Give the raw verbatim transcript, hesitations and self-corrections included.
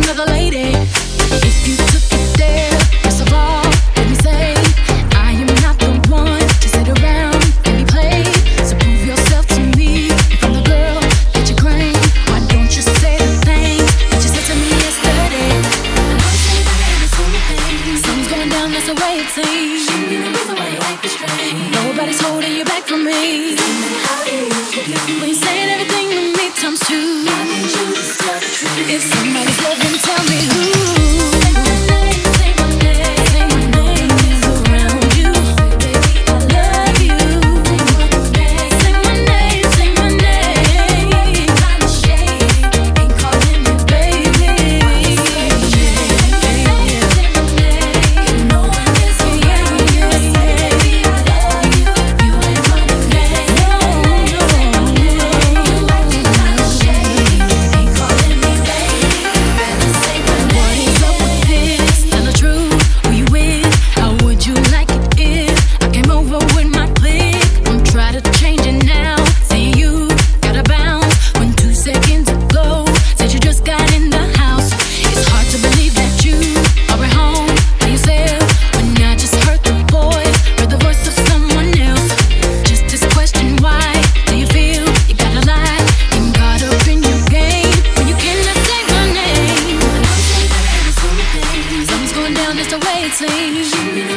another lady. If you took it there, first of all, let me say I am not the one to sit around and be played. So prove yourself to me. If I'm the girl that you claim, why don't you say the things that you said to me yesterday? I know you say the name is only thing. Something's going down, that's the way it seems. Shouldn't be the reason why you like this train. Nobody's holding you back from me. When you're saying everything to me times two, if somebody's loving, tell me who. It's the way it seems.